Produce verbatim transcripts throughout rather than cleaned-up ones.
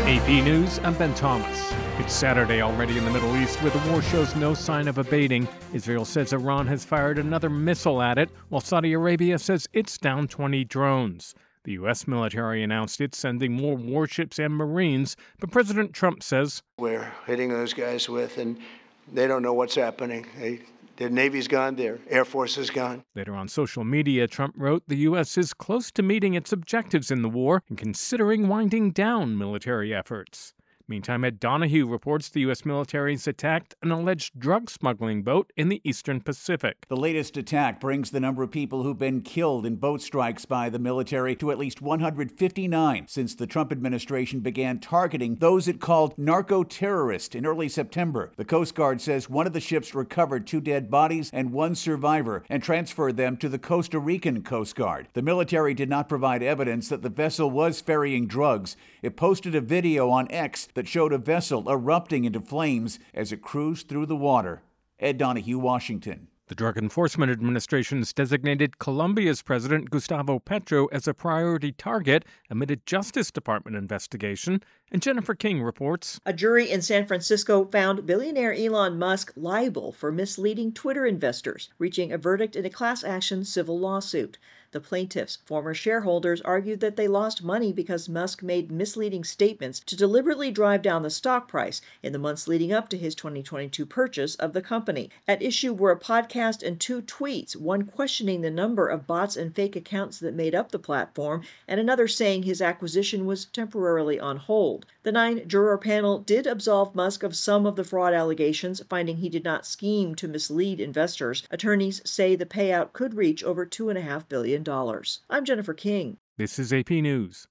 A P News, I'm Ben Thomas. It's Saturday already in the Middle East, where the war shows no sign of abating. Israel says Iran has fired another missile at it, while Saudi Arabia says it's down twenty drones. The U S military announced it's sending more warships and Marines, but President Trump says, we're hitting those guys with, and they don't know what's happening. They, their Navy's gone, their Air Force is gone. Later on social media, Trump wrote the U S is close to meeting its objectives in the war and considering winding down military efforts. Meantime, Ed Donahue reports the U S military's attacked an alleged drug smuggling boat in the eastern Pacific. The latest attack brings the number of people who've been killed in boat strikes by the military to at least one hundred fifty-nine since the Trump administration began targeting those it called narco-terrorists in early September. The Coast Guard says one of the ships recovered two dead bodies and one survivor and transferred them to the Costa Rican Coast Guard. The military did not provide evidence that the vessel was ferrying drugs. It posted a video on X that showed a vessel erupting into flames as it cruised through the water. Ed Donahue, Washington. The Drug Enforcement Administration has designated Colombia's President Gustavo Petro as a priority target amid a Justice Department investigation. And Jennifer King reports. A jury in San Francisco found billionaire Elon Musk liable for misleading Twitter investors, reaching a verdict in a class action civil lawsuit. The plaintiffs, former shareholders, argued that they lost money because Musk made misleading statements to deliberately drive down the stock price in the months leading up to his twenty twenty-two purchase of the company. At issue were a podcast and two tweets, one questioning the number of bots and fake accounts that made up the platform, and another saying his acquisition was temporarily on hold. The nine-juror panel did absolve Musk of some of the fraud allegations, finding he did not scheme to mislead investors. Attorneys say the payout could reach over two point five billion dollars. I'm Jennifer King. This is A P News.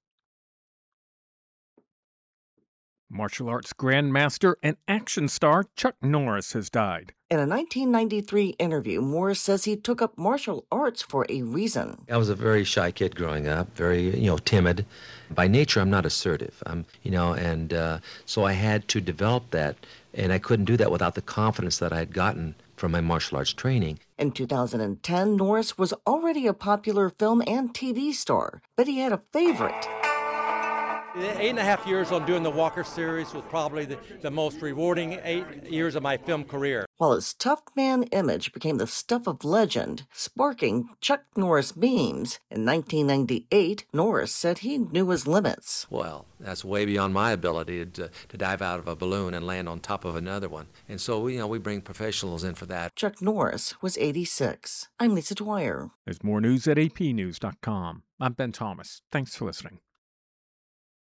Martial arts grandmaster and action star Chuck Norris has died. In a nineteen ninety-three interview, Morris says he took up martial arts for a reason. I was a very shy kid growing up, very, you know, timid. By nature, I'm not assertive. I'm, you know, and uh, so I had to develop that, and I couldn't do that without the confidence that I had gotten from my martial arts training. In two thousand ten, Norris was already a popular film and T V star, but he had a favorite. Eight and a half years on doing the Walker series was probably the, the most rewarding eight years of my film career. While his tough man image became the stuff of legend, sparking Chuck Norris memes, in nineteen ninety-eight, Norris said he knew his limits. Well, that's way beyond my ability to, to dive out of a balloon and land on top of another one. And so, you know, we bring professionals in for that. Chuck Norris was eighty-six. I'm Lisa Dwyer. There's more news at A P news dot com. I'm Ben Thomas. Thanks for listening.